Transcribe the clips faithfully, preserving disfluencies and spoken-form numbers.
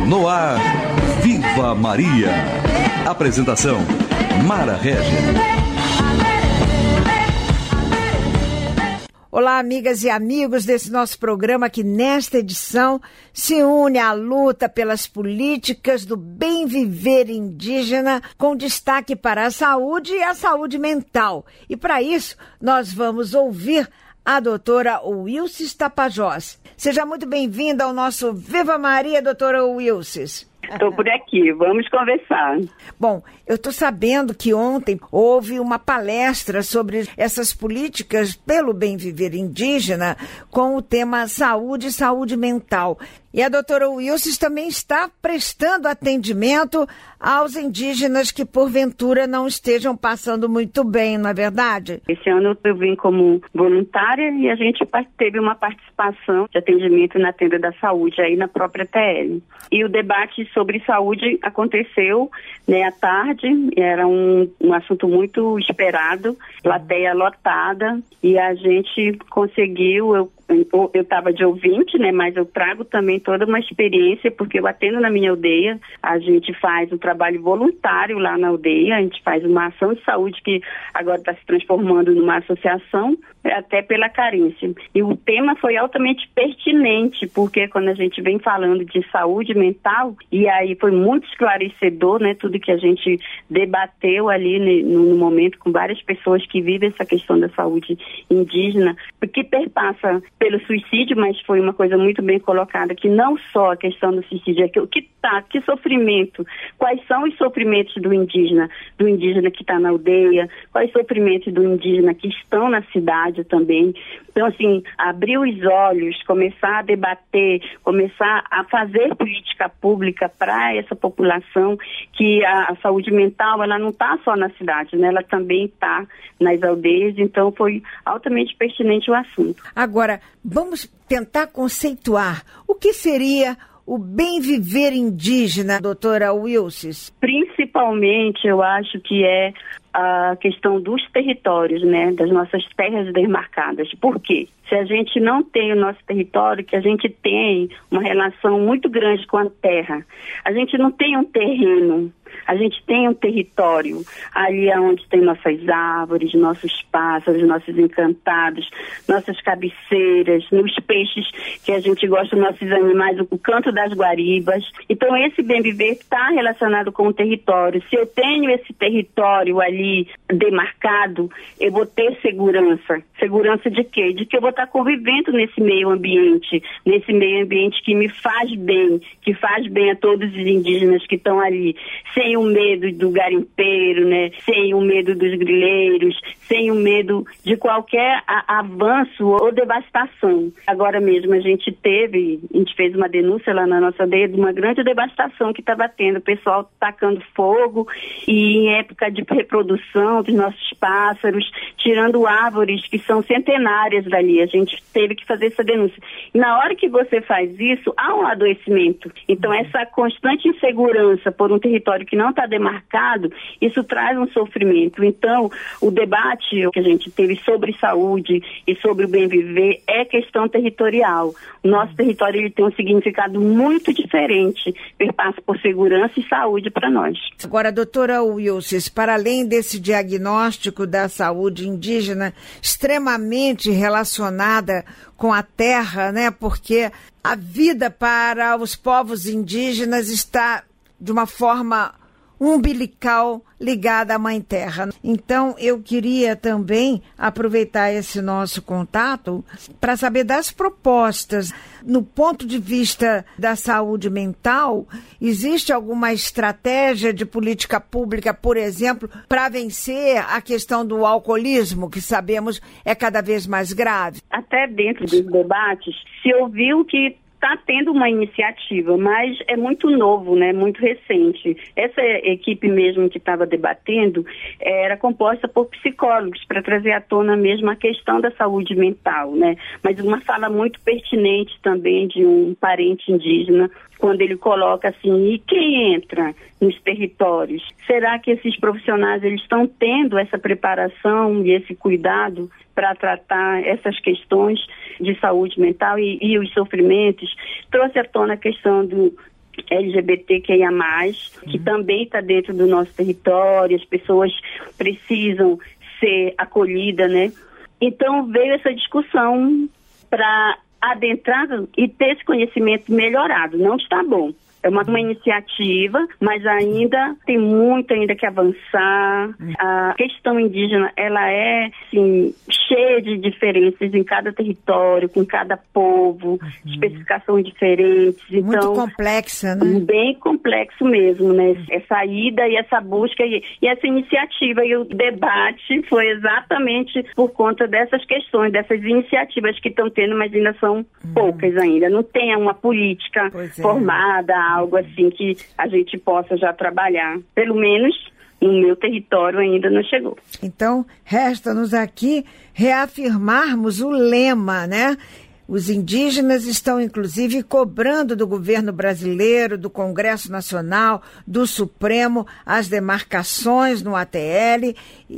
No ar, Viva Maria. Apresentação, Mara Regis. Olá, amigas e amigos desse nosso programa que nesta edição se une à luta pelas políticas do bem viver indígena, com destaque para a saúde e a saúde mental. E para isso, nós vamos ouvir a doutora Wilces Tapajós. Seja muito bem-vinda ao nosso Viva Maria, doutora Wilces. Estou por aqui, vamos conversar. Bom, eu estou sabendo que ontem houve uma palestra sobre essas políticas pelo bem viver indígena com o tema saúde e saúde mental. E a doutora Wilces também está prestando atendimento aos indígenas que, porventura, não estejam passando muito bem, não é verdade? Esse ano eu vim como voluntária e a gente teve uma participação de atendimento na tenda da saúde, aí na própria T L. E o debate sobre saúde aconteceu, né, à tarde, era um, um assunto muito esperado, plateia lotada, e a gente conseguiu, eu eu estava de ouvinte, né, mas eu trago também toda uma experiência, porque eu atendo na minha aldeia, a gente faz um trabalho voluntário lá na aldeia, a gente faz uma ação de saúde que agora está se transformando numa associação, até pela carência. E o tema foi altamente pertinente, porque quando a gente vem falando de saúde mental, e aí foi muito esclarecedor, né, tudo que a gente debateu ali no, no momento com várias pessoas que vivem essa questão da saúde indígena, que perpassa pelo suicídio, mas foi uma coisa muito bem colocada, que não só a questão do suicídio, é que o que tá, que sofrimento, quais são os sofrimentos do indígena, do indígena que está na aldeia, quais sofrimentos do indígena que estão na cidade também. Então, assim, abrir os olhos, começar a debater, começar a fazer política pública para essa população, que a, a saúde mental, ela não está só na cidade, né? Ela também está nas aldeias, então foi altamente pertinente o assunto. Agora, vamos tentar conceituar o que seria o bem viver indígena, doutora Wilces? Principalmente, eu acho que é a questão dos territórios, né, das nossas terras demarcadas. Por quê? Se a gente não tem o nosso território, que a gente tem uma relação muito grande com a terra, a gente não tem um terreno, a gente tem um território, ali é onde tem nossas árvores, nossos pássaros, nossos encantados, nossas cabeceiras, nos peixes que a gente gosta, nossos animais, o canto das guaribas. Então esse bem viver está relacionado com o território. Se eu tenho esse território ali demarcado, eu vou ter segurança. Segurança de quê? De que eu vou estar convivendo nesse meio ambiente, nesse meio ambiente que me faz bem, que faz bem a todos os indígenas que estão ali, sem o medo do garimpeiro, né? Sem o medo dos grileiros, sem o medo de qualquer a, avanço ou devastação. Agora mesmo a gente teve, a gente fez uma denúncia lá na nossa aldeia de uma grande devastação que estava tendo, o pessoal tacando fogo e em época de reprodução dos nossos pássaros, tirando árvores que são centenárias dali. A gente teve que fazer essa denúncia. E na hora que você faz isso, há um adoecimento. Então essa constante insegurança por um território que não está demarcado, isso traz um sofrimento. Então, o debate que a gente teve sobre saúde e sobre o bem viver é questão territorial. O nosso território ele tem um significado muito diferente, perpassa por segurança e saúde para nós. Agora, doutora Wilces, para além desse diagnóstico da saúde indígena extremamente relacionada com a terra, né? Porque a vida para os povos indígenas está de uma forma umbilical ligada à Mãe Terra. Então, eu queria também aproveitar esse nosso contato para saber das propostas. No ponto de vista da saúde mental, existe alguma estratégia de política pública, por exemplo, para vencer a questão do alcoolismo, que sabemos é cada vez mais grave? Até dentro dos debates, se ouviu que está tendo uma iniciativa, mas é muito novo, né? Muito recente. Essa equipe mesmo que estava debatendo era composta por psicólogos para trazer à tona mesmo a questão da saúde mental, né? Mas uma fala muito pertinente também de um parente indígena, quando ele coloca assim, e quem entra nos territórios? Será que esses profissionais eles estão tendo essa preparação e esse cuidado para tratar essas questões de saúde mental e, e os sofrimentos? Trouxe à tona a questão do L G B T Q I A mais, que uhum. também está dentro do nosso território, as pessoas precisam ser acolhidas, né? Então veio essa discussão para adentrar e ter esse conhecimento melhorado. Não está bom. É uma, uma iniciativa, mas ainda tem muito ainda que avançar. A questão indígena, ela é, assim, cheia de diferenças em cada território, com cada povo, uhum. especificações diferentes. Muito então, complexa, né? Bem complexo mesmo, né? Essa ida e essa busca e, e essa iniciativa e o debate foi exatamente por conta dessas questões, dessas iniciativas que estão tendo, mas ainda são uhum. poucas ainda. Não tem uma política pois é. formada, algo assim que a gente possa já trabalhar. Pelo menos no meu território ainda não chegou. Então, resta-nos aqui reafirmarmos o lema, né? Os indígenas estão, inclusive, cobrando do governo brasileiro, do Congresso Nacional, do Supremo, as demarcações no A T L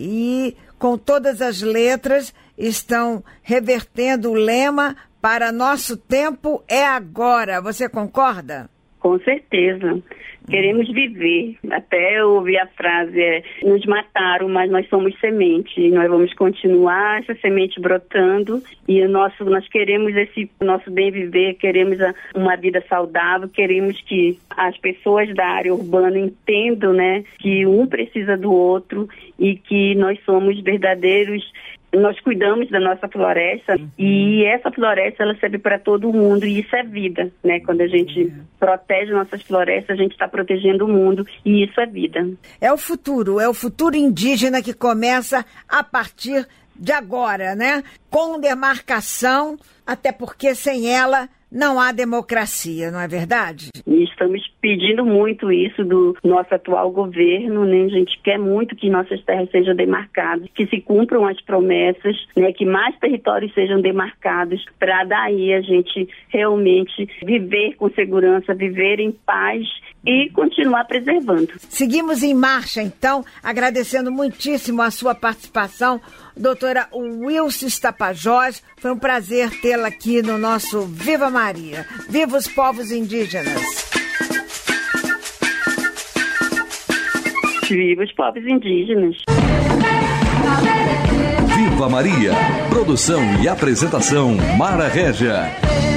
e, com todas as letras, estão revertendo o lema para nosso tempo é agora. Você concorda? Com certeza. Queremos viver. Até eu ouvi a frase, é, nos mataram, mas nós somos semente. E nós vamos continuar essa semente brotando. E o nosso, nós queremos esse nosso bem viver, queremos a, uma vida saudável, queremos que as pessoas da área urbana entendam, né, que um precisa do outro e que nós somos verdadeiros. Nós cuidamos da nossa floresta uhum. e essa floresta ela serve para todo mundo e isso é vida, né? Quando a gente uhum. protege nossas florestas, a gente está protegendo o mundo e isso é vida. É o futuro, é o futuro indígena que começa a partir de agora, né? Com demarcação, até porque sem ela não há democracia, não é verdade? E estamos pedindo muito isso do nosso atual governo, né? A gente quer muito que nossas terras sejam demarcadas, que se cumpram as promessas, né? Que mais territórios sejam demarcados, para daí a gente realmente viver com segurança, viver em paz e continuar preservando. Seguimos em marcha, então, agradecendo muitíssimo a sua participação, doutora Wilces Tapajós. Foi um prazer tê-la aqui no nosso Viva Maria. Viva os povos indígenas! Viva os povos indígenas! Viva Maria! Produção e apresentação Mara Régia.